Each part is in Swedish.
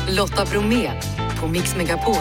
Lotta Bromé på Mix Megapol.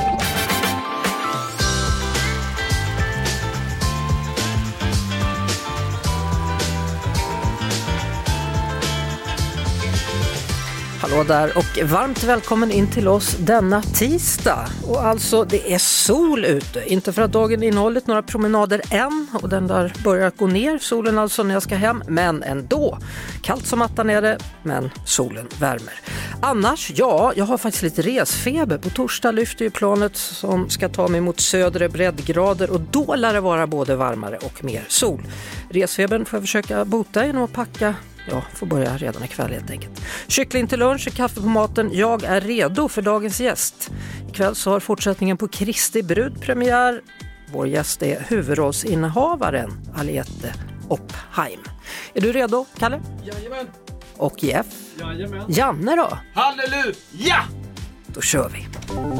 Hallå där och varmt välkommen in till oss denna tisdag. Och alltså det är sol ute, inte för att dagen innehållit några promenader än och den där börjar gå ner, solen alltså när jag ska hem, men ändå. Kallt som attan är det, men solen värmer. Annars, ja, jag har faktiskt lite resfeber. På torsdag lyfter ju planet som ska ta mig mot södra breddgrader och då lär det vara både varmare och mer sol. Resfebern får jag försöka bota genom att packa. Ja, får börja redan ikväll helt enkelt. Kyckling till lunch och kaffe på maten. Jag är redo för dagens gäst. Ikväll så har fortsättningen på Kristi brud premiär. Vår gäst är huvudrollsinnehavaren Aliette Oppheim. Är du redo, Kalle? Jajamän. Och Jeff? Jajamän. Janne då? Halleluja! Då kör vi.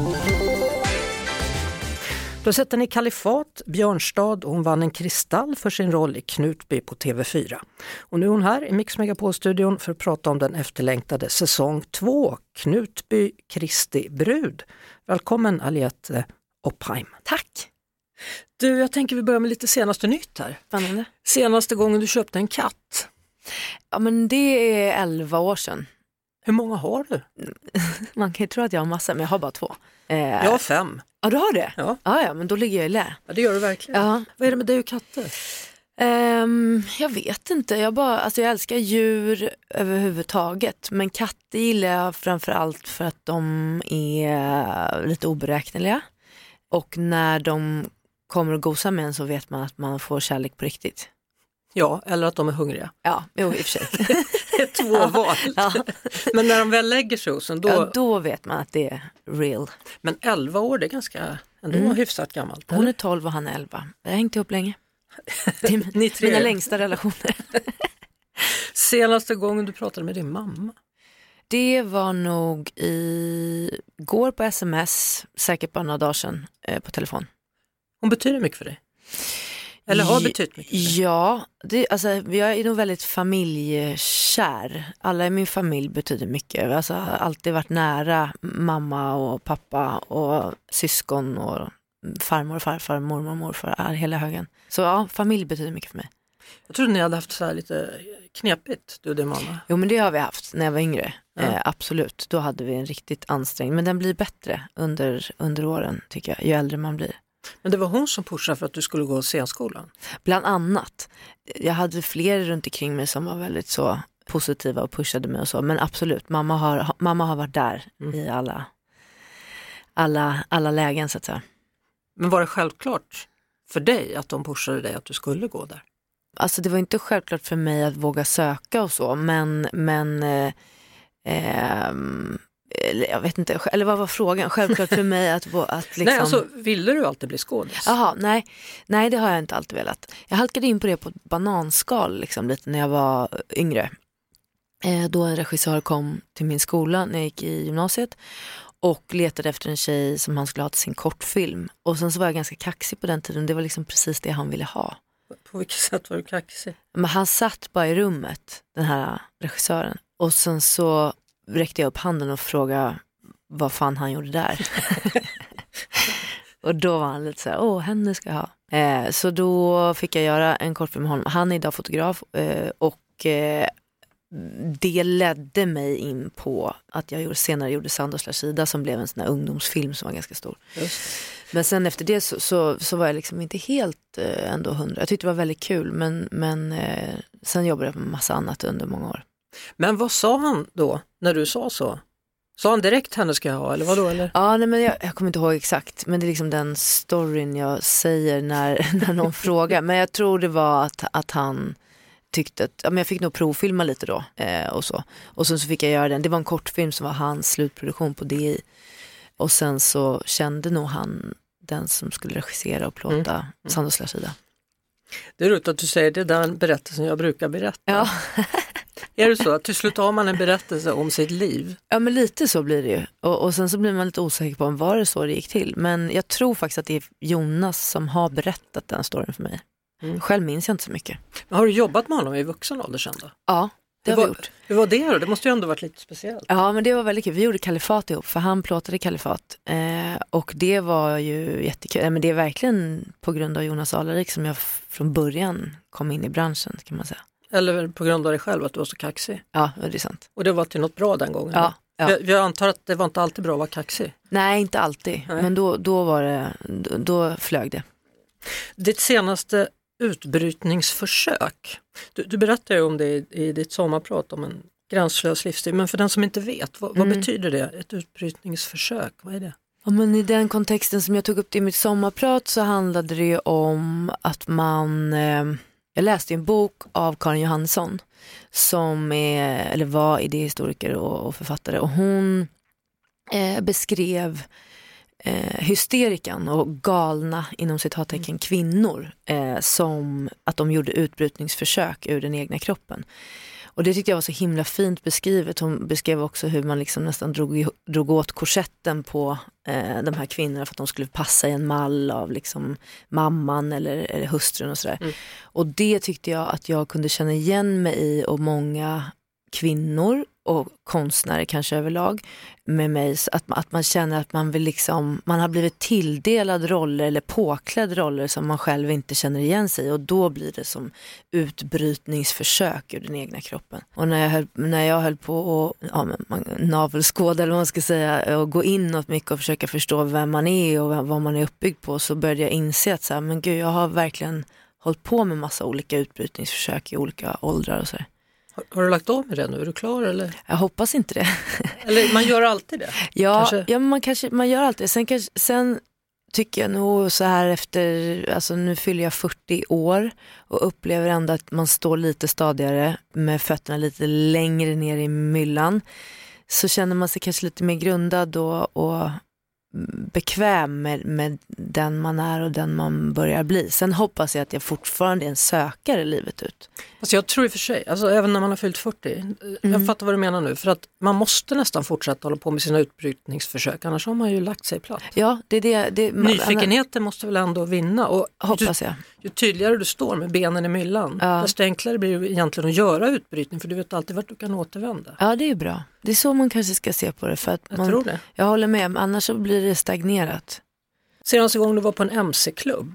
Då sätter ni Kalifat, Björnstad och hon vann en kristall för sin roll i Knutby på TV4. Och nu är hon här i Mix Megapol-studion för att prata om den efterlängtade säsong 2, Knutby Kristi brud. Välkommen Aliette Oppheim. Tack. Du, jag tänker vi börjar med lite senaste nytt här. Spännande. Senaste gången du köpte en katt. Ja, men det är 11 år sedan. Hur många har du? Man kan ju tro att jag har massa, men jag har bara 2. Jag har 5. Ja, du har det? Ja. Ja, men då ligger jag i lä. Ja, det gör du verkligen. Ja. Vad är det med dig och katter? Jag vet inte. Jag älskar djur överhuvudtaget. Men katter gillar jag framförallt för att de är lite oberäkneliga. Och när de kommer och gosar med en så vet man att man får kärlek på riktigt. Ja, eller att de är hungriga. Ja, i och för sig. Det är 2 val. Ja. Men när de väl lägger sig hos en, då vet man att det är real. Men 11 år, det är ganska ändå hyfsat gammalt. Hon är 12 och han är 11. Jag har hängt ihop länge. Det är Ni tre. mina längsta relationer. Senaste gången du pratade med din mamma? Det var nog går på sms, säkert bara några dagar sedan på telefon. Hon betyder mycket för dig? Eller har betytt mycket för dig? Ja, jag är nog väldigt familjekär. Alla i min familj betyder mycket. Alltså, jag har alltid varit nära mamma och pappa och syskon och farmor och farfar, mormor och morfar, hela högen. Så ja, familj betyder mycket för mig. Jag trodde ni hade haft så här lite knepigt, du och din mamma. Jo, men det har vi haft när jag var yngre. Ja. Absolut, då hade vi en riktigt ansträngning. Men den blir bättre under åren, tycker jag, ju äldre man blir. Men det var hon som pushade för att du skulle gå scenskolan? Bland annat. Jag hade fler runt omkring mig som var väldigt så positiva och pushade mig och så. Men absolut, mamma har varit där i alla lägen så att säga. Men var det självklart för dig att de pushade dig att du skulle gå där? Alltså det var inte självklart för mig att våga söka och så. Men jag vet inte, eller vad var frågan? Självklart för mig att liksom... Nej, alltså ville du alltid bli skådis? Jaha, nej det har jag inte alltid velat. Jag halkade in på det på ett bananskal liksom, lite när jag var yngre. Då en regissör kom till min skola när jag gick i gymnasiet och letade efter en tjej som han skulle ha till sin kortfilm. Och sen så var jag ganska kaxig på den tiden. Det var liksom precis det han ville ha. På vilket sätt var du kaxig? Men han satt bara i rummet, den här regissören. Och sen så räckte jag upp handen och frågade vad fan han gjorde där. Och då var han lite så här, henne ska jag ha. Så då fick jag göra en kortfilm med honom. Han är idag fotograf och det ledde mig in på att jag senare gjorde Sand och Slashida som blev en sån här ungdomsfilm som var ganska stor. Just. Men sen efter det så var jag liksom inte helt ändå 100. Jag tyckte det var väldigt kul men sen jobbade jag på massa annat under många år. Men vad sa han då när du sa så? Sa han direkt henne ska jag ha eller vadå? Eller? Ja, nej, men jag kommer inte ihåg exakt. Men det är liksom den storyn jag säger när någon frågar. Men jag tror det var att han tyckte att jag fick nog provfilma lite då och så. Och sen så fick jag göra den. Det var en kortfilm som var hans slutproduktion på DI. Och sen så kände nog han den som skulle regissera och plåta Sand och Slashida. Det är roligt att du säger det, den berättelsen jag brukar berätta. Ja. Är det så att till slut har man en berättelse om sitt liv? Ja, men lite så blir det ju. Och sen så blir man lite osäker på om var det så det gick till. Men jag tror faktiskt att det är Jonas som har berättat den storyn för mig. Själv minns jag inte så mycket. Men har du jobbat med honom i vuxen ålder sen då? Ja, det har vi gjort. Hur var det då? Det måste ju ändå varit lite speciellt. Ja, men det var väldigt kul. Vi gjorde Kalifat ihop, för han plåtade Kalifat. Och det var ju jättekul. Men det är verkligen på grund av Jonas Alarik som jag från början kom in i branschen, kan man säga. Eller på grund av dig själv, att du var så kaxig. Ja, det är sant. Och det var till något bra den gången. Ja. Jag antar att det var inte alltid bra att vara kaxig. Nej, inte alltid. Nej. Men då flög det. Ditt senaste utbrytningsförsök. Du berättade ju om det i ditt sommarprat om en gränslös livsstil. Men för den som inte vet, vad betyder det? Ett utbrytningsförsök, vad är det? Ja, men i den kontexten som jag tog upp det i mitt sommarprat så handlade det om att man... Jag läste en bok av Karin Johansson som var idéhistoriker och författare. Och hon beskrev hysterikan och galna inom citattecken kvinnor som att de gjorde utbrytningsförsök ur den egna kroppen. Och det tyckte jag var så himla fint beskrivet. Hon beskrev också hur man liksom nästan drog åt korsetten på de här kvinnorna för att de skulle passa i en mall av liksom mamman eller hustrun och sådär. Och det tyckte jag att jag kunde känna igen mig i, och många kvinnor och konstnärer kanske överlag med mig, att man känner att man vill liksom, man har blivit tilldelad roller eller påklädd roller som man själv inte känner igen sig i, och då blir det som utbrytningsförsök ur den egna kroppen. Och när jag höll på att navelskåda eller vad man ska säga, och gå inåt mycket och försöka förstå vem man är och vad man är uppbyggd på, så började jag inse att så här, men gud, jag har verkligen hållit på med massa olika utbrytningsförsök i olika åldrar och så här. Har du lagt av med det nu? Är du klar eller? Jag hoppas inte det. Eller man gör alltid det? Man gör alltid det. Sen tycker jag nog så här efter, alltså nu fyller jag 40 år och upplever ändå att man står lite stadigare med fötterna lite längre ner i myllan. Så känner man sig kanske lite mer grundad och bekväm med den man är och den man börjar bli. Sen hoppas jag att jag fortfarande är en sökare livet ut. Alltså jag tror i och för sig, alltså även när man har fyllt 40, jag fattar vad du menar nu, för att man måste nästan fortsätta hålla på med sina utbrytningsförsök, annars har man ju lagt sig platt. Ja, nyfikenheten måste väl ändå vinna, och hoppas jag. Ju tydligare du står med benen i myllan, desto enklare blir det egentligen att göra utbrytning, för du vet alltid vart du kan återvända. Ja, det är bra. Det är så man kanske ska se på det, för att jag tror det. Jag håller med, annars så blir det stagnerat. Senaste gången du var på en MC-klubb?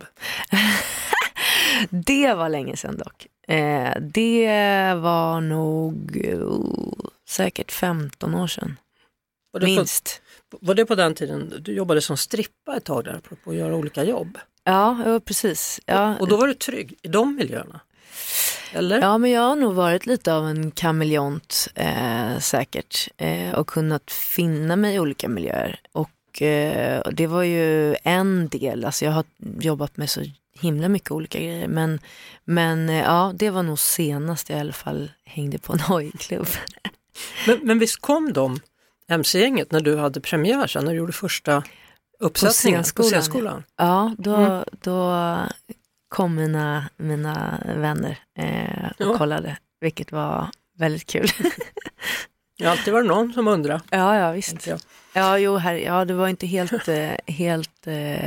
Det var länge sedan dock. Det var nog säkert 15 år sedan. Minst. Var det på den tiden du jobbade som strippa ett tag där på att göra olika jobb? Ja, precis. Ja. Och då var du trygg i de miljöerna? Eller? Ja, men jag har nog varit lite av en kameleont säkert. Och kunnat finna mig i olika miljöer. Och det var ju en del. Alltså jag har jobbat med så himla mycket olika grejer. Men ja, det var nog senast jag i alla fall hängde på en hojklubb. Men visst kom de MC-gänget när du hade premiär sen, när du gjorde första uppsättningen på scenskolan? Ja, då kom mina vänner och kollade, vilket var väldigt kul. Det har alltid varit någon som undrar. Ja, visst. Det var inte helt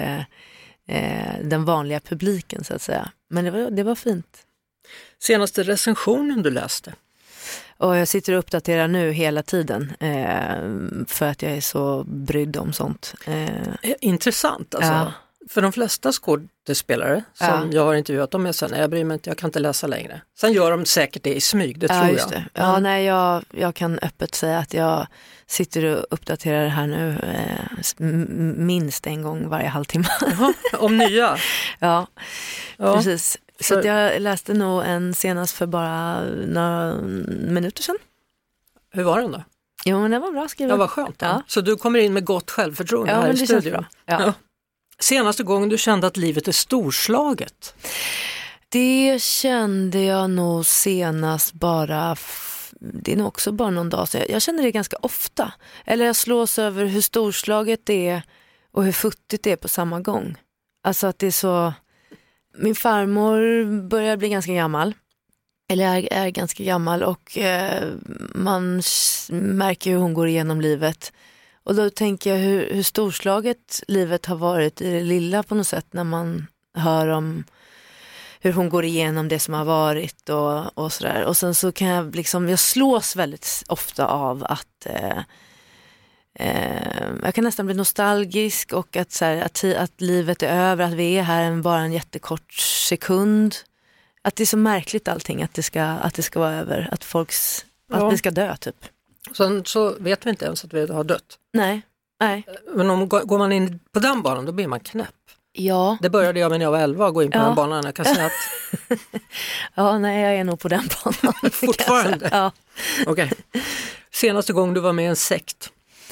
den vanliga publiken så att säga. Men det var fint. Senaste recensionen du läste? Och jag sitter och uppdaterar nu hela tiden för att jag är så brydd om sånt. Intressant alltså. Ja. För de flesta skådespelare som jag har intervjuat dem med sen, jag bryr mig inte, jag kan inte läsa längre. Sen gör de säkert det i smyg, det tror jag. Det. Ja, nej, jag kan öppet säga att jag sitter och uppdaterar det här nu minst en gång varje halvtimme. Om nya? Ja, precis. Så att jag läste nog en senast för bara några minuter sedan. Hur var den då? Jo, men den var bra skriven. Ja, vad skönt. Ja. Så du kommer in med gott självförtroende här i studion. Ja. Senaste gången du kände att livet är storslaget? Det kände jag nog senast bara, det är nog också bara någon dag sedan. Jag känner det ganska ofta. Eller jag slås över hur storslaget det är och hur futtigt det är på samma gång. Alltså att det är så... Min farmor börjar bli ganska gammal. Eller är ganska gammal, och man märker hur hon går igenom livet. Och då tänker jag hur storslaget livet har varit i det lilla på något sätt, när man hör om hur hon går igenom det som har varit och sådär. Och sen så kan jag liksom, jag slås väldigt ofta av att jag kan nästan bli nostalgisk och att, så här, att livet är över, att vi är här bara en jättekort sekund. Att det är så märkligt allting, att det ska vara över, att vi ska dö typ. Sen så vet vi inte ens att vi har dött. Nej. Men går man in på den banan, då blir man knäpp. Ja. Det började jag när jag var 11 att gå in på den banan. Jag kan säga att... Ja, nej, jag är nog på den banan. Fortfarande? Ja. Okej. Senaste gång du var med i en sekt?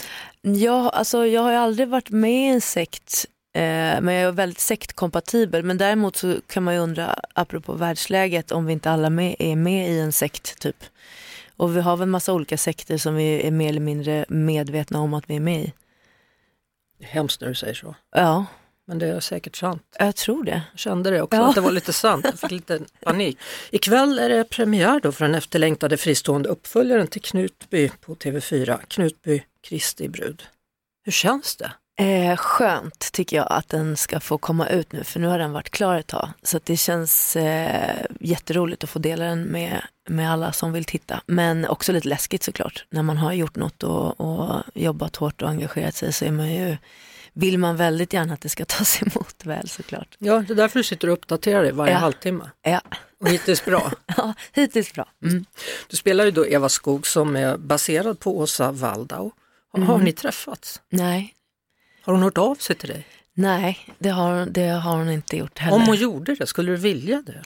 Ja, alltså jag har ju aldrig varit med i en sekt, men jag är väldigt sektkompatibel. Men däremot så kan man ju undra, apropå världsläget, om vi inte alla är med i en sekt typ. Och vi har väl en massa olika sekter som vi är mer eller mindre medvetna om att vi är med i. Det är hemskt när du säger så. Ja. Men det är säkert sant. Jag tror det. Jag kände det också, att det var lite sant. Jag fick lite panik. Ikväll är det premiär då för den efterlängtade fristående uppföljaren till Knutby på TV4. Knutby, Kristi brud. Hur känns det? Skönt tycker jag att den ska få komma ut nu, för nu har den varit klar ett tag. Så att det känns jätteroligt att få dela den med alla som vill titta. Men också lite läskigt såklart. När man har gjort något och jobbat hårt och engagerat sig, så är man ju, vill man väldigt gärna att det ska tas emot väl såklart. Ja, det är därför du sitter och uppdaterar dig varje halvtimme. Ja. Och hittills bra. Ja, hittills bra. Mm. Du spelar ju då Eva Skog som är baserad på Åsa Waldau. Har ni träffats? Nej. Har hon hört av sig till dig? Nej, det har hon inte gjort heller. Om hon gjorde det, skulle du vilja det?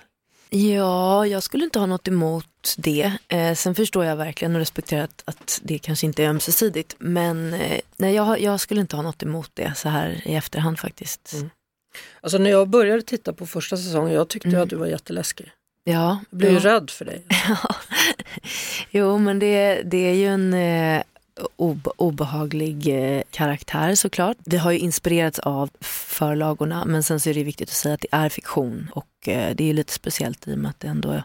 Ja, jag skulle inte ha något emot det. Sen förstår jag verkligen och respekterar att det kanske inte är ömsesidigt. Men nej, jag skulle inte ha något emot det så här i efterhand faktiskt. Mm. Alltså när jag började titta på första säsongen, jag tyckte att du var jätteläskig. Ja. Jag blev ju rädd för dig. Ja. Jo, men det är ju en obehaglig karaktär såklart. Det har ju inspirerats av förlagorna, men sen så är det viktigt att säga att det är fiktion och det är lite speciellt i och med att det ändå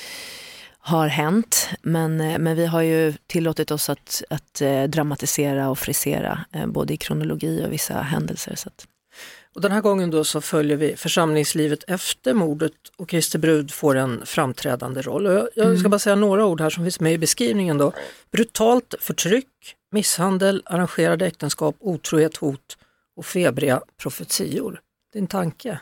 har hänt. Men vi har ju tillåtit oss att dramatisera och frisera både i kronologi och vissa händelser. Så att... Och den här gången då så följer vi församlingslivet efter mordet och Kristi brud får en framträdande roll. Och jag ska bara säga några ord här som finns med i beskrivningen då. Brutalt förtryck, misshandel, arrangerade äktenskap, otrohet, hot och febriga profetior. Din tanke?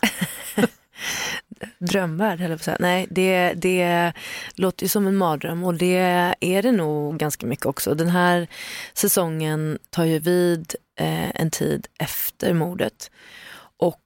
Drömvärld, eller så. Nej, det låter ju som en mardröm och det är det nog ganska mycket också. Den här säsongen tar ju vid en tid efter mordet och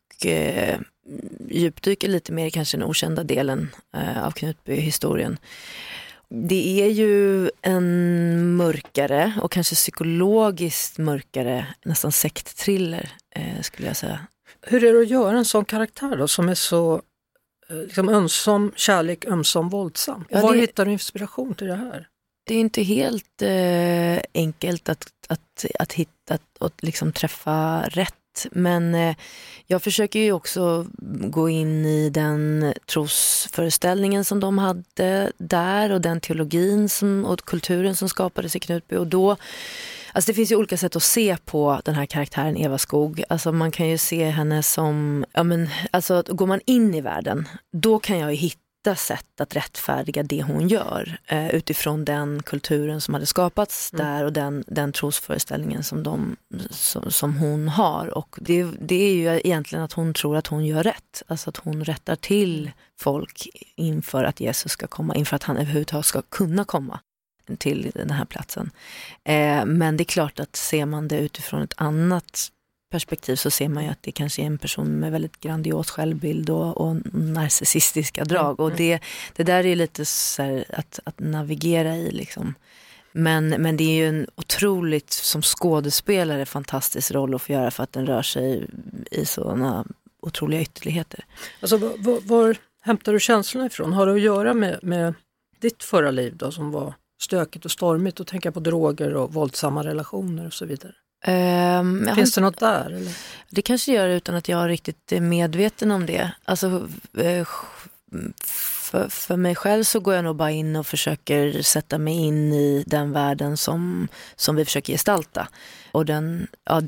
djupdyker lite mer kanske den okända delen av Knutby-historien. Det är ju en mörkare och kanske psykologiskt mörkare, nästan sektthriller skulle jag säga. Hur är det att göra en sån karaktär då som är så liksom ömsom kärlek, ömsom våldsam? Ja, var hittar du inspiration till det här? Det är inte helt enkelt att hitta och liksom träffa rätt. Men jag försöker ju också gå in i den trosföreställningen som de hade där och den teologin och kulturen som skapades i Knutby. Och då, alltså det finns ju olika sätt att se på den här karaktären Eva Skog. Alltså man kan ju se henne som, alltså går man in i världen, då kan jag ju hitta sätt att rättfärdiga det hon gör utifrån den kulturen som hade skapats där och den trosföreställningen som hon har. Och det är ju egentligen att hon tror att hon gör rätt. Alltså att hon rättar till folk inför att Jesus ska komma, inför att han överhuvudtaget ska kunna komma till den här platsen. Men det är klart att ser man det utifrån ett annat perspektiv så ser man ju att det kanske är en person med väldigt grandios självbild och narcissistiska drag. Och det där är lite så här att navigera i liksom. Men det är ju en otroligt, som skådespelare, fantastisk roll att få göra för att den rör sig i sådana otroliga ytterligheter. Alltså var hämtar du känslorna ifrån? Har det att göra med ditt förra liv då, som var stökigt och stormigt och tänka på droger och våldsamma relationer och så vidare? Finns det något där? Eller? Det kanske gör utan att jag är riktigt medveten om det. Alltså för mig själv så går jag nog bara in och försöker sätta mig in i den världen som vi försöker gestalta. Och den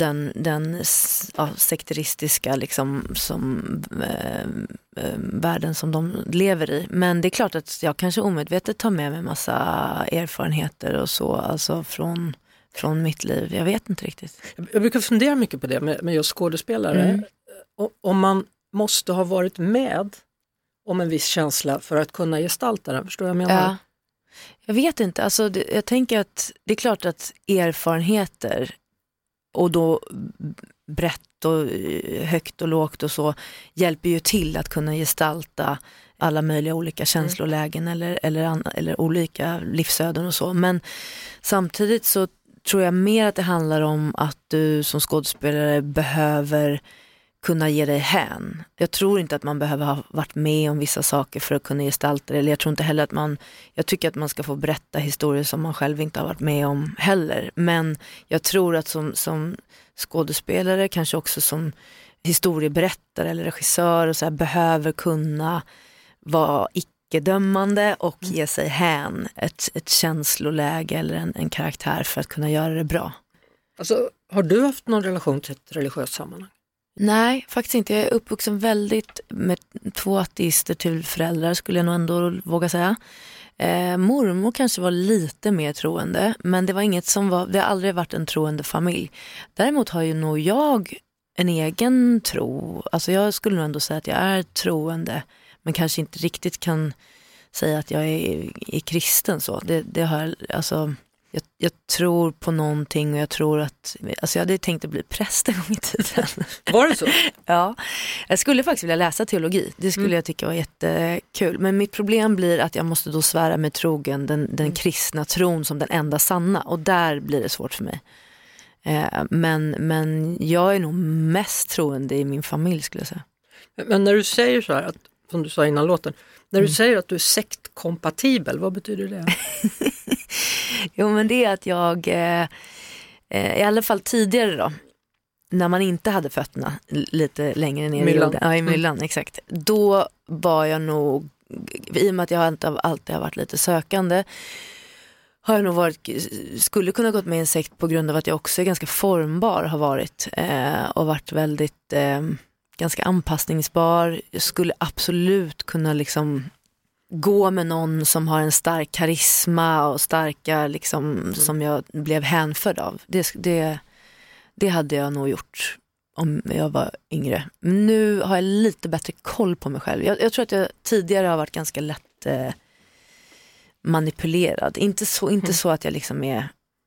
sekteristiska liksom, världen som de lever i. Men det är klart att jag kanske omedvetet tar med mig massa erfarenheter och så, alltså från mitt liv. Jag vet inte riktigt. Jag brukar fundera mycket på det med just skådespelare. Om man måste ha varit med om en viss känsla för att kunna gestalta den. Förstår jag vad jag menar? Ja. Jag vet inte. Alltså, jag tänker att det är klart att erfarenheter och då brett och högt och lågt och så hjälper ju till att kunna gestalta alla möjliga olika känslolägen eller olika livsöden och så. Men samtidigt så tror jag mer att det handlar om att du som skådespelare behöver kunna ge dig hän. Jag tror inte att man behöver ha varit med om vissa saker för att kunna gestalta det. Eller jag tror inte heller att jag tycker att man ska få berätta historier som man själv inte har varit med om heller. Men jag tror att som skådespelare, kanske också som historieberättare eller regissör och så här, behöver kunna vara icke-dömande och ge sig hän ett känsloläge eller en karaktär för att kunna göra det bra. Alltså, har du haft någon relation till ett religiöst sammanhang? Nej, faktiskt inte. Jag är uppvuxen väldigt med 2 ateister till föräldrar, skulle jag nog ändå våga säga. Mormor kanske var lite mer troende, men det var inget det har aldrig varit en troende familj. Däremot har ju nog jag en egen tro. Alltså jag skulle nog ändå säga att jag är troende, men kanske inte riktigt kan säga att jag är kristen så. Det har alltså... Jag tror på någonting och jag tror att... Alltså jag hade tänkt att bli präst en gång i tiden. Var det så? Ja, jag skulle faktiskt vilja läsa teologi. Det skulle jag tycka var jättekul. Men mitt problem blir att jag måste då svära mig trogen den kristna tron som den enda sanna. Och där blir det svårt för mig. Men jag är nog mest troende i min familj, skulle jag säga. Men när du säger så här, som du sa innan låten, när du säger att du är sektkompatibel, vad betyder det? Jo, men det är att jag i alla fall tidigare då, när man inte hade fötterna lite längre ner i jorden, i myllan, exakt. Då var jag nog, i och med att jag alltid har varit lite sökande, har jag nog skulle kunna gått med i en sekt på grund av att jag också är ganska formbar, har varit och varit väldigt ganska anpassningsbar. Jag skulle absolut kunna liksom gå med någon som har en stark karisma och starka liksom, som jag blev hänförd av. Det hade jag nog gjort om jag var yngre. Men nu har jag lite bättre koll på mig själv. Jag tror att jag tidigare har varit ganska lätt manipulerad. Inte så att jag liksom är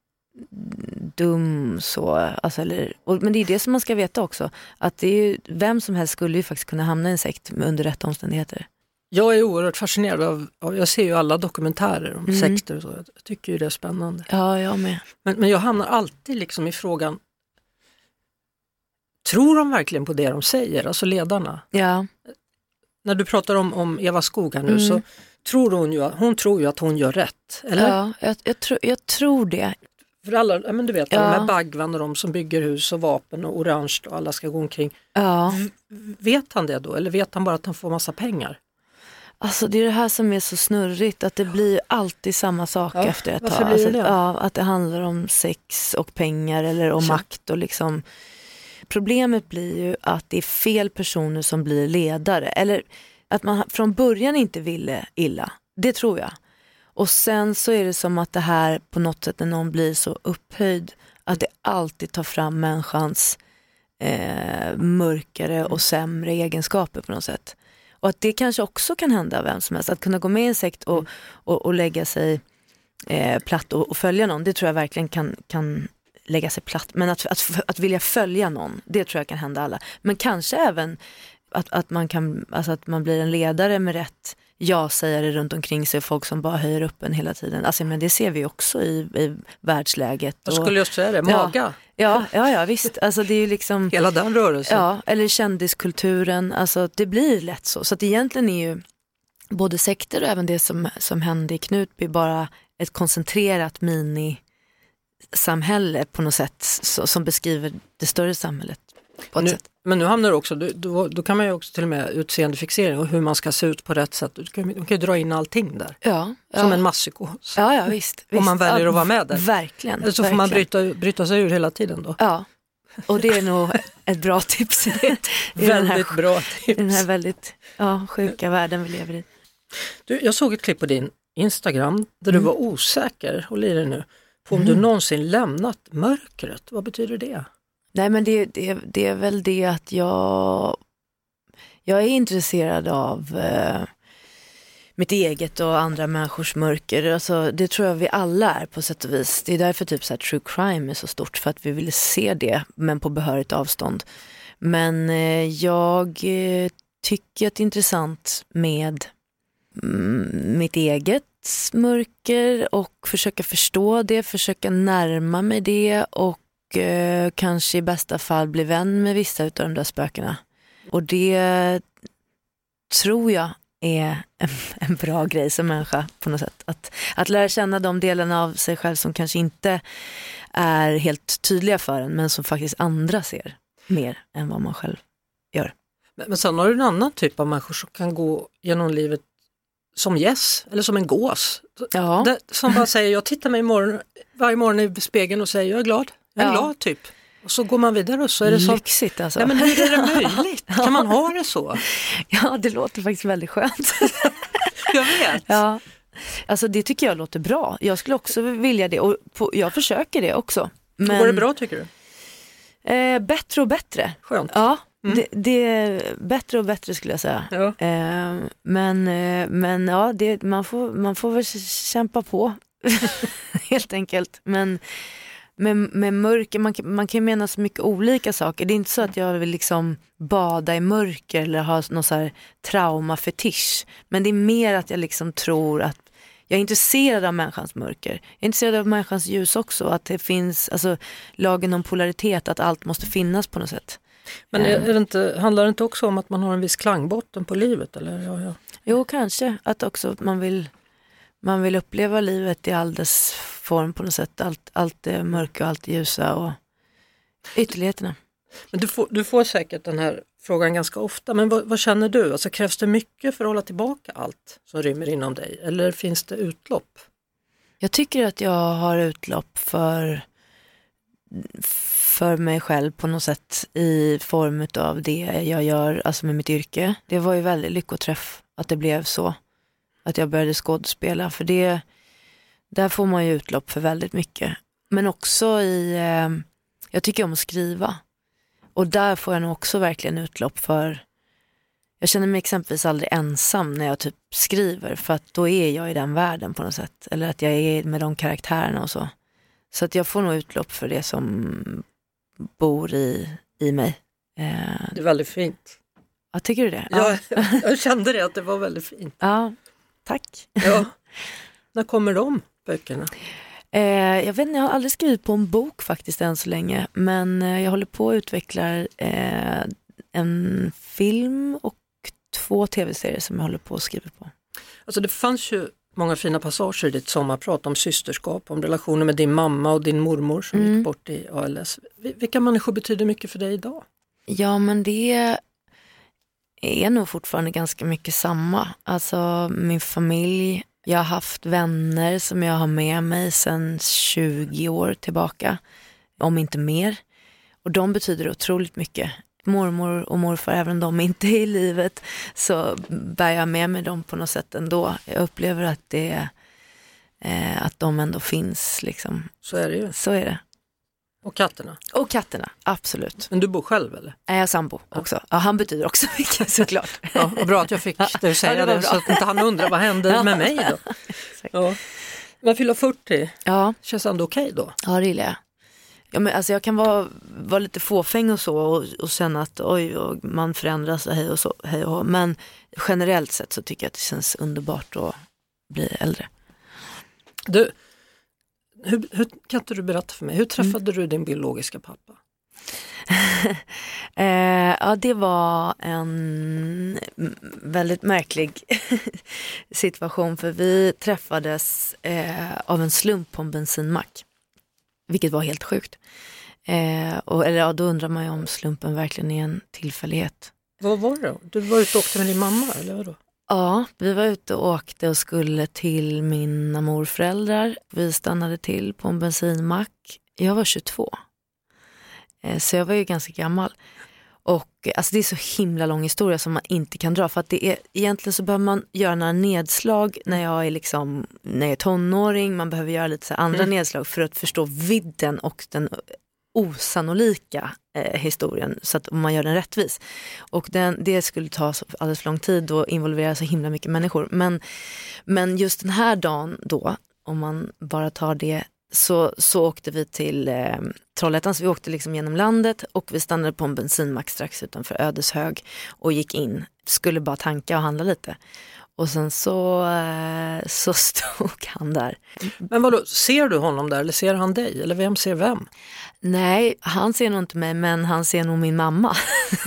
dum så, alltså, men det är det som man ska veta också, att det är vem som helst skulle ju faktiskt kunna hamna i en sekt under rätt omständigheter. Jag är oerhört fascinerad av jag ser ju alla dokumentärer om sekter och så. Jag tycker ju det är spännande. Ja, jag med. Men jag hamnar alltid liksom i frågan, tror de verkligen på det de säger, alltså ledarna? Ja. När du pratar om Eva Skog här nu så tror hon tror ju att hon gör rätt, eller? Ja, jag tror det. För alla, men du vet, de här Bagvan och de som bygger hus och vapen och orange och alla ska gå omkring. Ja. Vet han det då? Eller vet han bara att han får massa pengar? Alltså det är det här som är så snurrigt, att det blir alltid samma sak efter ett tag. Varför blir det? Att det handlar om sex och pengar eller om makt och liksom. Problemet blir ju att det är fel personer som blir ledare, eller att man från början inte ville illa. Det tror jag. Och sen så är det som att det här på något sätt, när någon blir så upphöjd, att det alltid tar fram människans mörkare och sämre egenskaper på något sätt. Och att det kanske också kan hända vem som helst. Att kunna gå med i en sekt och lägga sig platt och följa någon, det tror jag verkligen kan lägga sig platt. Men att vilja följa någon, det tror jag kan hända alla. Men kanske även att man kan, alltså att man blir en ledare med rätt ja-sägare runt omkring sig, folk som bara höjer upp en hela tiden. Alltså, men det ser vi också i världsläget. Jag skulle just säga det, maga. Ja, visst. Alltså det är ju liksom hela den rörelsen. Ja, eller kändiskulturen. Alltså det blir lätt så. Så att egentligen är ju både sekter och även det som hände i Knutby bara ett koncentrerat minisamhälle på något sätt som beskriver det större samhället på ett sätt. Men nu hamnar du också, då kan man ju också till och med utseendefixering och hur man ska se ut på rätt sätt. Du kan ju dra in allting där. Ja. Som en masspsykos. Ja, visst. Om man väljer att vara med där. Verkligen. Eller så får man bryta sig ur hela tiden då. Ja, och det är nog ett bra tips. Väldigt bra tips. I den här väldigt sjuka världen vi lever i. Du, jag såg ett klipp på din Instagram där du var osäker, håll i dig nu, på om du någonsin lämnat mörkret. Vad betyder det? Nej, men det är väl det att jag är intresserad av mitt eget och andra människors mörker. Alltså, det tror jag vi alla är på sätt och vis. Det är därför typ så här, true crime är så stort, för att vi vill se det, men på behörigt avstånd. Men jag tycker att det är intressant med mitt eget mörker och försöka förstå det, försöka närma mig det och kanske i bästa fall bli vän med vissa av de där spökena. Och det tror jag är en bra grej som människa på något sätt. Att lära känna de delarna av sig själv som kanske inte är helt tydliga för en, men som faktiskt andra ser mer än vad man själv gör. Men sen har du en annan typ av människor som kan gå genom livet som gäss eller som en gås. Ja. Som bara säger, jag tittar mig varje morgon i spegeln och säger jag är glad. Jag är glad typ. Och så går man vidare och så är det så lyxigt alltså. Ja, men hur är det möjligt? Kan man ha det så? Ja, det låter faktiskt väldigt skönt. Jag vet. Ja. Alltså det tycker jag låter bra. Jag skulle också vilja det och jag försöker det också. Men går det bra tycker du? Bättre och bättre. Skönt. Ja, det är bättre och bättre skulle jag säga. Ja. Men ja, man får väl kämpa på helt enkelt. Men med mörker, man kan mena så mycket olika saker. Det är inte så att jag vill liksom bada i mörker eller ha någon så här traumafetisch. Men det är mer att jag liksom tror att jag är intresserad av människans mörker. Jag är intresserad av människans ljus också. Att det finns, alltså lagen om polaritet, att allt måste finnas på något sätt. Men handlar det inte också om att man har en viss klangbotten på livet? Eller? Ja. Jo, kanske. Att också man vill uppleva livet i all dess form på något sätt. Allt det mörka och allt det ljusa och ytterligheterna. Men du får säkert den här frågan ganska ofta. Men vad känner du? Alltså, krävs det mycket för att hålla tillbaka allt som rymmer inom dig? Eller finns det utlopp? Jag tycker att jag har utlopp för mig själv på något sätt i form av det jag gör, alltså med mitt yrke. Det var ju väldigt lyckoträff att det blev så. Att jag började skådespela, för där får man ju utlopp för väldigt mycket. Men också jag tycker om att skriva. Och där får jag nog också verkligen utlopp för, jag känner mig exempelvis aldrig ensam när jag typ skriver, för att då är jag i den världen på något sätt. Eller att jag är med de karaktärerna och så. Så att jag får nog utlopp för det som bor i mig. Det är väldigt fint. Ja, tycker du det? Ja. Jag kände det, att det var väldigt fint. Ja, tack. Ja. När kommer de böckerna? Jag vet inte, jag har aldrig skrivit på en bok faktiskt än så länge. Men jag håller på att utveckla en film och 2 tv-serier som jag håller på att skriva på. Alltså det fanns ju många fina passager i ditt sommarprat om systerskap, om relationer med din mamma och din mormor som gick bort i ALS. Vilka människor betyder mycket för dig idag? Ja, men det är nog fortfarande ganska mycket samma. Alltså min familj, jag har haft vänner som jag har med mig sedan 20 år tillbaka, om inte mer. Och de betyder otroligt mycket. Mormor och morfar, även om de inte är i livet, så bär jag med mig dem på något sätt ändå. Jag upplever att att de ändå finns liksom. Så är det ju. Så är det. Och katterna? Och katterna, absolut. Men du bor själv eller? Är jag sambo också? Ja, han betyder också mycket såklart. Ja, och bra att jag fick det att säga det, så att inte han undrar vad hände med mig då. Ja. Men fylla 40, känns ändå okej då? Ja, det gillar jag. Ja, men alltså jag kan vara lite fåfäng och så och känna att och man förändras och hej och. Men generellt sett så tycker jag att det känns underbart att bli äldre. Du, hur kan inte du berätta för mig, hur träffade du din biologiska pappa? Ja, det var en väldigt märklig situation, för vi träffades av en slump på en bensinmack. Vilket var helt sjukt. Då undrar man ju om slumpen verkligen är en tillfällighet. Vad var det då? Du var ute och åkte med din mamma eller vadå? Ja, vi var ute och åkte och skulle till mina morföräldrar. Vi stannade till på en bensinmack. Jag var 22. Så jag var ju ganska gammal. Och alltså det är så himla lång historia som man inte kan dra. För att egentligen så behöver man göra några nedslag när jag är tonåring. Man behöver göra lite så andra nedslag för att förstå vidden och den osannolika historien, så att man gör den rättvis. Och det skulle ta alldeles för lång tid och involvera så himla mycket människor. Men just den här dagen då, om man bara tar det, så åkte vi till Trollhättan, så vi åkte liksom genom landet och vi stannade på en bensinmack strax utanför Ödeshög och gick in, skulle bara tanka och handla lite. Och sen så stod han där. Men vadå, ser du honom där eller ser han dig? Eller vem ser vem? Nej, han ser nog inte mig, men han ser nog min mamma.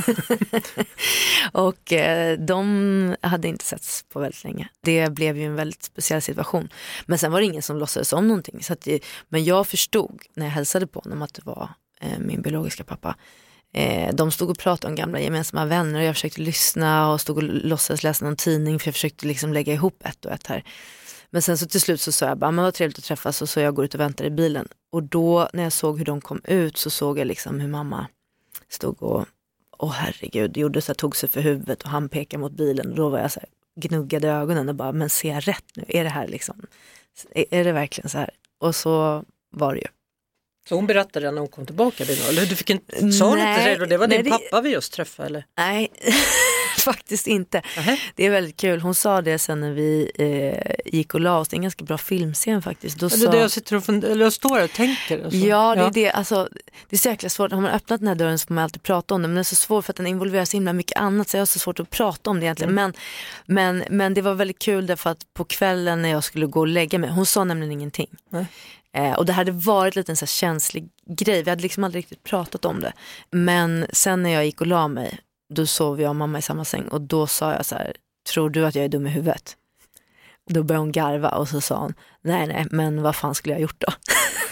Och de hade inte setts på väldigt länge. Det blev ju en väldigt speciell situation. Men sen var det ingen som låtsades om någonting. Men jag förstod när jag hälsade på honom att det var min biologiska pappa. De stod och pratade om gamla gemensamma vänner och jag försökte lyssna och stod och låtsades läsa någon tidning, för jag försökte liksom lägga ihop ett och ett här. Men sen så till slut så sa jag bara, men vad trevligt att träffas, och så jag går ut och väntar i bilen. Och då när jag såg hur de kom ut så såg jag liksom hur mamma stod och herregud, gjorde så här, tog sig för huvudet och han pekade mot bilen, och då var jag så här, gnuggade ögonen och bara, men ser jag rätt nu? Är det här liksom, är det verkligen så här? Och så var det ju. Så hon berättade när hon kom tillbaka, eller du fick inte, sa hon inte det? Det var din pappa vi just träffade, eller? Nej, faktiskt inte. Det är väldigt kul. Hon sa det sen när vi gick och la oss. Det är en ganska bra filmscen faktiskt. Då det är det jag sitter och står och tänker. Och så. Ja, det är det. Alltså, det är så jäkla svårt. Har man öppnat den här dörren så får man alltid prata om det. Men det är så svårt för att den involverar så himla mycket annat. Så jag har så svårt att prata om det egentligen. Men det var väldigt kul därför att på kvällen när jag skulle gå och lägga mig, hon sa nämligen ingenting. Nej. Och det hade varit lite en så här känslig grej. Vi hade liksom aldrig riktigt pratat om det. Men sen när jag gick och la mig, då sov jag och mamma i samma säng. Och då sa jag så här, tror du att jag är dum i huvudet? Då började hon garva och så sa hon, nej, men vad fan skulle jag ha gjort då?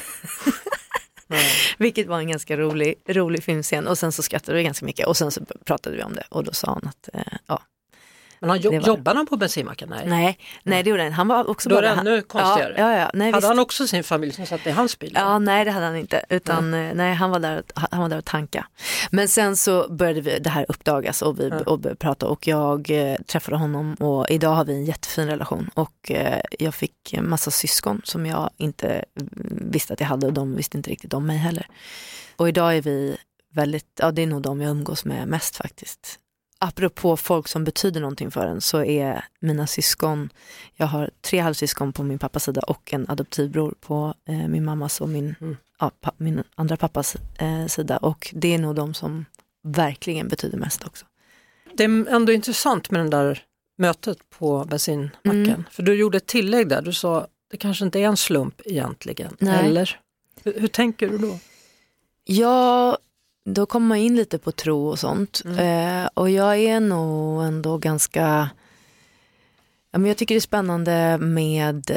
Vilket var en ganska rolig filmscen. Och sen så skrattade vi ganska mycket. Och sen så pratade vi om det. Och då sa hon att, ja. Men han jobbade han på bensinmacken? Nej, det gjorde han. Han var också då är det ännu konstigare. Ja. Nej, hade han också sin familj som satt i hans bil? Ja, nej det hade han inte. Utan nej, han var där och tanka. Men sen så började vi det här uppdagas och vi började prata. Och jag träffade honom och idag har vi en jättefin relation. Och jag fick en massa syskon som jag inte visste att jag hade, och de visste inte riktigt om mig heller. Och idag är vi väldigt, det är nog de jag umgås med mest faktiskt. Apropå folk som betyder någonting för en, så är mina syskon, jag har 3 halvsyskon på min pappas sida och en adoptivbror på min mammas och min andra pappas sida, och det är nog de som verkligen betyder mest också. Det är ändå intressant med den där mötet på bensinmacken, för du gjorde ett tillägg där, du sa det kanske inte är en slump egentligen. Nej. Eller hur tänker du då? Ja, då kommer man in lite på tro och sånt. Och jag är nog ändå ganska... Ja, men jag tycker det är spännande med...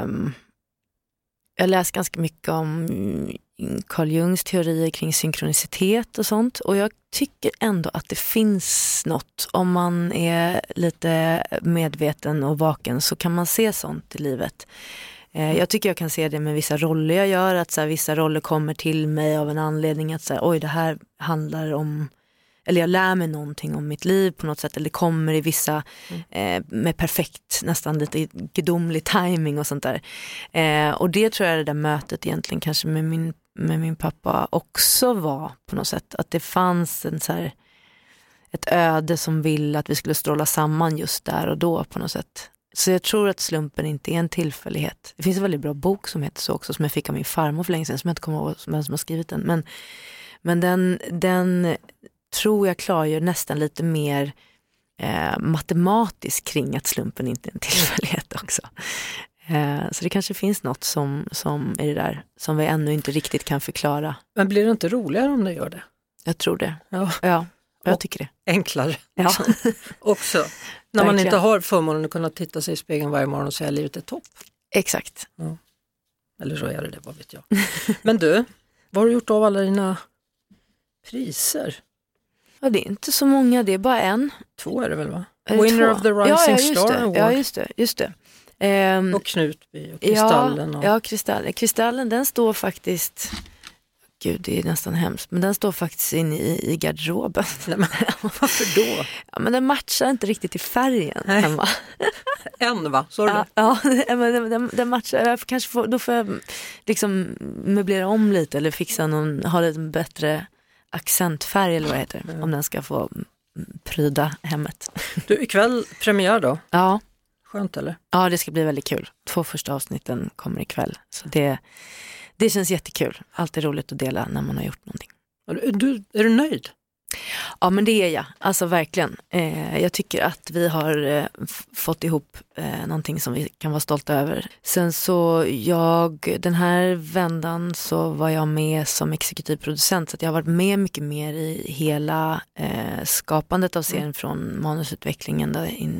jag läser ganska mycket om Carl Jungs teorier kring synkronicitet och sånt. Och jag tycker ändå att det finns något. Om man är lite medveten och vaken så kan man se sånt i livet. Jag tycker jag kan se det med vissa roller jag gör, att så här, vissa roller kommer till mig av en anledning att så här, oj, det här handlar om, eller jag lär mig någonting om mitt liv på något sätt, eller det kommer i vissa med perfekt, nästan lite gudomlig timing och sånt där. Och det tror jag det där mötet egentligen kanske med min pappa också var på något sätt, att det fanns en så här, ett öde som ville att vi skulle stråla samman just där och då på något sätt. Så jag tror att slumpen inte är en tillfällighet. Det finns en väldigt bra bok som heter så också, som jag fick av min farmor för länge sedan, som jag inte kommer ihåg vem som har skrivit den. Men den tror jag klargör nästan lite mer matematiskt kring att slumpen inte är en tillfällighet också. Så det kanske finns något som är det där, som vi ännu inte riktigt kan förklara. Men blir det inte roligare om det gör det? Jag tror det. Ja. Jag tycker det. Enklare. Ja. Också. När man inte har förmånen att kunna titta sig i spegeln varje morgon och säga att livet är topp. Exakt. Ja. Eller så är det, vad vet jag. Men du, Vad har du gjort av alla dina priser? Ja, det är inte så många, det är bara en. 2 är det väl, va? Är det Winner 2? of the Rising Star Award. Ja, just det. Och Knutby och Kristallen. Ja, Kristallen, den står faktiskt... Gud, det är nästan hemskt. Men den står faktiskt inne i garderoben. Nej, men, varför då? Ja, men den matchar inte riktigt i färgen hemma. En, va? Så det? Ja, men den matchar. Då får jag liksom möblera om lite eller fixa ha lite bättre accentfärg eller vad det heter. Om den ska få pryda hemmet. Du, ikväll premiär då? Ja. Skönt, eller? Ja, det ska bli väldigt kul. 2 första avsnitten kommer ikväll. Så det känns jättekul. Alltid roligt att dela när man har gjort någonting. Är du nöjd? Ja, men det är jag. Alltså verkligen. Jag tycker att vi har fått ihop någonting som vi kan vara stolta över. Sen så den här vändan så var jag med som exekutiv producent. Så att jag har varit med mycket mer i hela skapandet av serien från manusutvecklingen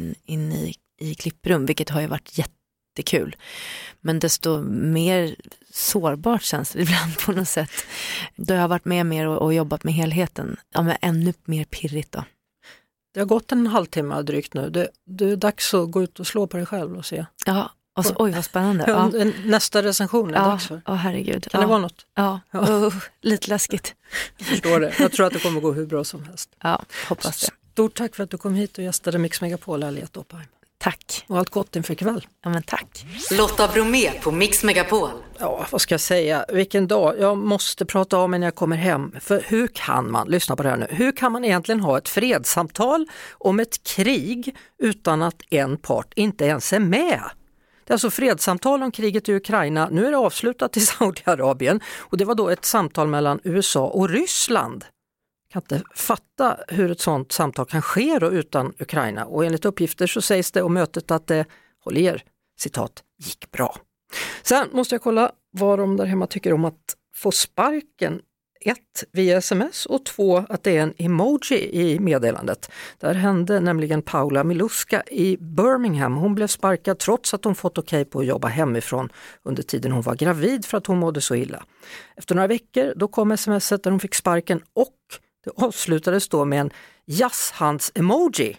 in i klipprum. Vilket har ju varit jättekul. Men desto mer sårbart känns det ibland på något sätt. Då jag har varit med mer och jobbat med helheten. Ja, men ännu mer pirrigt då. Det har gått en halvtimme drygt nu. Det är dags att gå ut och slå på dig själv och se. Ja, alltså, oj vad spännande. Ja. Nästa recension är dags för. Ja, herregud. Kan det vara något? Ja, lite läskigt. Jag förstår det. Jag tror att det kommer gå hur bra som helst. Ja, hoppas det. Stort tack för att du kom hit och gästade Mix Megapol, Aliette Opheim. Tack. Och allt gott inför ikväll. Ja, men tack. Lotta Bromé på Mix Megapol. Ja, vad ska jag säga? Vilken dag. Jag måste prata om när jag kommer hem. För hur kan man, lyssna på det här nu, hur kan man egentligen ha ett fredssamtal om ett krig utan att en part inte ens är med? Det är alltså fredssamtal om kriget i Ukraina. Nu är det avslutat i Saudiarabien och det var då ett samtal mellan USA och Ryssland. Jag kan inte fatta hur ett sådant samtal kan ske då utan Ukraina. Och enligt uppgifter så sägs det om mötet att det, håll er, citat, gick bra. Sen måste jag kolla vad de där hemma tycker om att få sparken. 1 via sms och 2 att det är en emoji i meddelandet. Där hände nämligen Paula Miluska i Birmingham. Hon blev sparkad trots att hon fått okej på att jobba hemifrån under tiden hon var gravid för att hon mådde så illa. Efter några veckor då kom smset där hon fick sparken och det avslutades då med en jazzhands-emoji.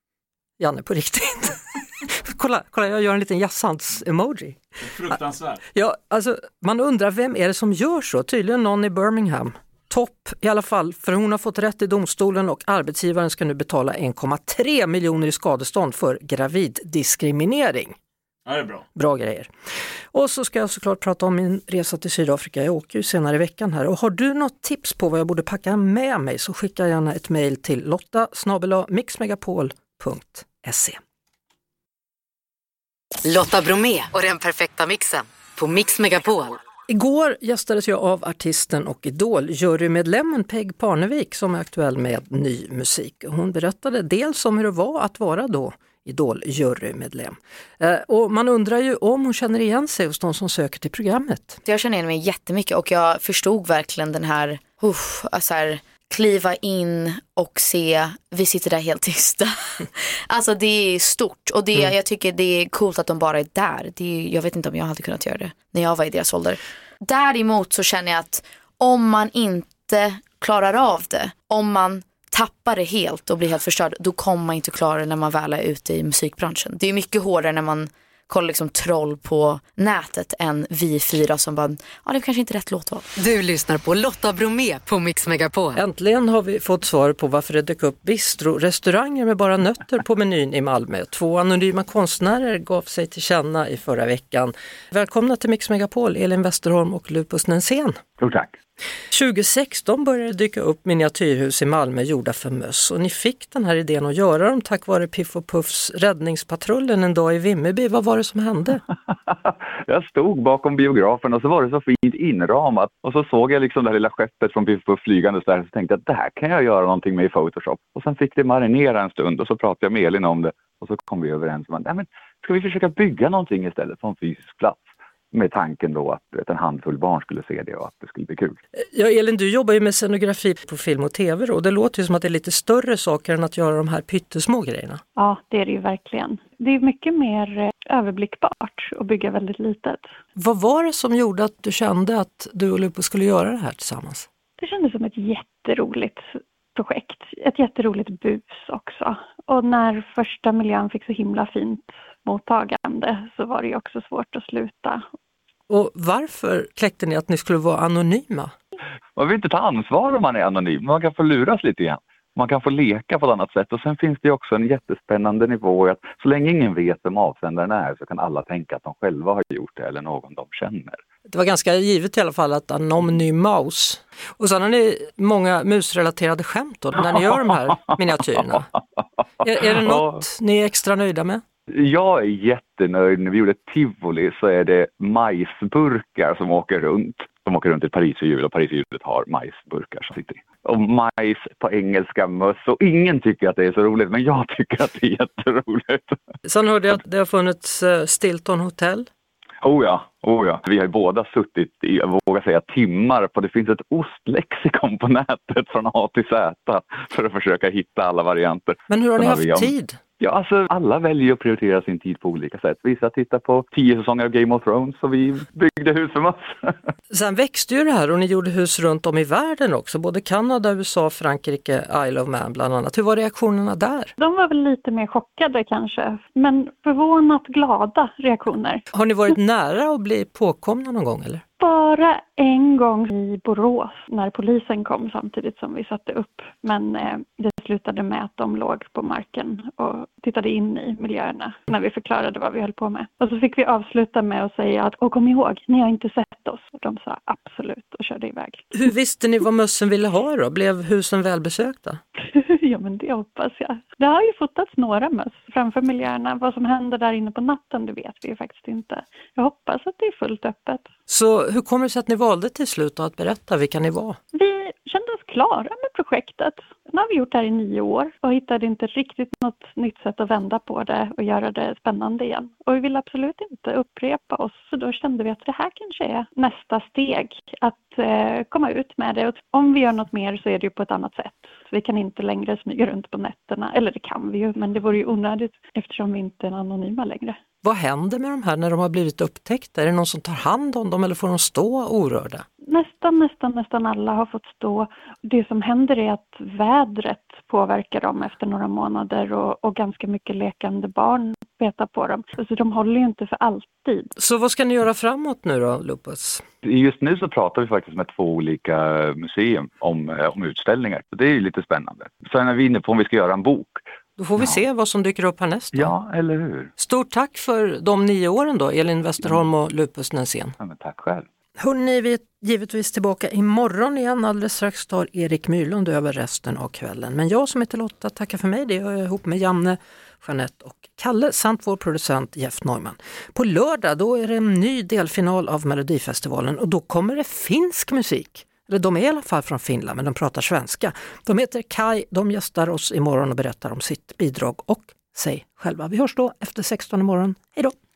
Janne, på riktigt. kolla, jag gör en liten jazzhands-emoji. Fruktansvärt. Ja, alltså man undrar vem är det som gör så? Tydligen någon i Birmingham. Topp i alla fall, för hon har fått rätt i domstolen och arbetsgivaren ska nu betala 1,3 miljoner i skadestånd för graviddiskriminering. Ja, det är bra. Bra grejer. Och så ska jag såklart prata om min resa till Sydafrika. Jag åker ju senare i veckan här. Och har du något tips på vad jag borde packa med mig så skicka gärna ett mejl till lotta@mixmegapol.se. Lotta Bromé och den perfekta mixen på Mix Megapol. Igår gästades jag av artisten och Idol-jurymedlemmen Peg Parnevik som är aktuell med ny musik. Hon berättade dels om hur det var att vara då Idol-jurymedlem. Och man undrar ju om hon känner igen sig hos de som söker till programmet. Jag känner igen mig jättemycket och jag förstod verkligen den här, kliva in och se, vi sitter där helt tysta. Alltså det är stort och jag tycker det är coolt att de bara är där. Jag vet inte om jag hade kunnat göra det när jag var i deras ålder. Däremot så känner jag att om man inte klarar av det, om man tappar det helt och blir helt förstörd, då kommer man inte klara det när man väl är ute i musikbranschen. Det är mycket hårdare när man kollar liksom troll på nätet än vi 4 som bara, ja det är kanske inte rätt låtval. Du lyssnar på Lotta Bromé på Mix Megapol. Äntligen har vi fått svar på varför det dök upp bistro-restauranger med bara nötter på menyn i Malmö. 2 anonyma konstnärer gav sig till känna i förra veckan. Välkomna till Mix Megapol, Elin Westerholm och Lupus Nensén. Jo, tack. 2016 började dyka upp miniatyrhus i Malmö gjorda för möss och ni fick den här idén att göra dem tack vare Piff och Puffs räddningspatrullen en dag i Vimmerby. Vad var det som hände? Jag stod bakom biografen och så var det så fint inramat och så såg jag liksom det här lilla skeppet från Piff och Puff flygande där, så tänkte jag att det här kan jag göra någonting med i Photoshop. Och sen fick det marinera en stund och så pratade jag med Elin om det och så kom vi överens om att ska vi försöka bygga någonting istället på en fysisk plats? Med tanken då att en handfull barn skulle se det och att det skulle bli kul. Ja, Elin, du jobbar ju med scenografi på film och tv och det låter ju som att det är lite större saker än att göra de här pyttesmå grejerna. Ja, det är det ju verkligen. Det är mycket mer överblickbart och bygga väldigt litet. Vad var det som gjorde att du kände att du och Lupus skulle göra det här tillsammans? Det kändes som ett jätteroligt projekt. Ett jätteroligt bus också. Och när första miljön fick så himla fint mottagande så var det ju också svårt att sluta. Och varför kläckte ni att ni skulle vara anonyma? Man vill inte ta ansvar om man är anonym. Man kan få luras lite grann. Man kan få leka på ett annat sätt. Och sen finns det också en jättespännande nivå i att så länge ingen vet vem avsändaren är så kan alla tänka att de själva har gjort det eller någon de känner. Det var ganska givet i alla fall att Anonym Mouse. Och sen har ni många musrelaterade skämt då, när ni gör de här miniatyrerna. Är det något ni är extra nöjda med? Jag är jättenöjd. När vi gjorde tivoli så är det majsburkar som åker runt. De åker runt i ett pariserhjul och pariserhjulet har majsburkar som sitter i. Och majs på engelska möss. Och ingen tycker att det är så roligt, men jag tycker att det är jätteroligt. Sen hörde jag att det har funnits Stilton Hotel. Oh ja. Vi har ju båda suttit i, jag vågar säga, timmar på det finns ett ostlexikon på nätet från A till Z för att försöka hitta alla varianter. Men hur har ni haft tid? Ja, alltså alla väljer att prioritera sin tid på olika sätt. Vissa tittar på 10 säsonger av Game of Thrones och vi byggde hus för massor. Sen växte ju det här och ni gjorde hus runt om i världen också. Både Kanada, USA, Frankrike, Isle of Man bland annat. Hur var reaktionerna där? De var väl lite mer chockade kanske, men förvånat glada reaktioner. Har ni varit nära att bli påkomna någon gång eller? Bara en gång i Borås när polisen kom samtidigt som vi satte upp. Men det slutade med att de låg på marken och tittade in i miljöerna när vi förklarade vad vi höll på med. Och så fick vi avsluta med att säga att kom ihåg, ni har inte sett oss. Och de sa absolut och körde iväg. Hur visste ni vad mössen ville ha då? Blev husen välbesökta? Ja, men det hoppas jag. Det har ju fotats några möss framför miljöerna. Vad som händer där inne på natten, det vet vi ju faktiskt inte. Jag hoppas att det är fullt öppet. Så hur kommer det sig att ni valde till slut att berätta vilka ni var? Vi kände oss klara med projektet. Nu har vi gjort det här i 9 år och hittade inte riktigt något nytt sätt att vända på det och göra det spännande igen. Och vi vill absolut inte upprepa oss, så då kände vi att det här kanske är nästa steg, att komma ut med det. Och om vi gör något mer så är det ju på ett annat sätt. Så vi kan inte längre smyga runt på nätterna, eller det kan vi ju, men det vore ju onödigt eftersom vi inte är anonyma längre. Vad händer med de här när de har blivit upptäckta? Är det någon som tar hand om dem eller får de stå orörda? Nästan alla har fått stå. Det som händer är att vädret påverkar dem efter några månader och ganska mycket lekande barn petar på dem. Så de håller ju inte för alltid. Så vad ska ni göra framåt nu då, Lupus? Just nu så pratar vi faktiskt med 2 olika museum om utställningar. Så det är ju lite spännande. Sen är vi inne på om vi ska göra en bok. Då får vi se vad som dyker upp härnäst då. Ja, eller hur? Stort tack för de 9 åren då, Elin Westerholm och Lupus Nensén. Ja, men tack själv. Hörrni, vi är givetvis tillbaka imorgon igen. Alldeles strax tar Erik Myrlund över resten av kvällen. Men jag som heter Lotta tackar för mig. Det gör jag ihop med Janne, Jeanette och Kalle samt vår producent Jeff Neumann. På lördag då är det en ny delfinal av Melodifestivalen och då kommer det finsk musik. Eller de är i alla fall från Finland, men de pratar svenska. De heter Kai, de gästar oss imorgon och berättar om sitt bidrag och sig själva. Vi hörs då efter 16 imorgon. Hej då!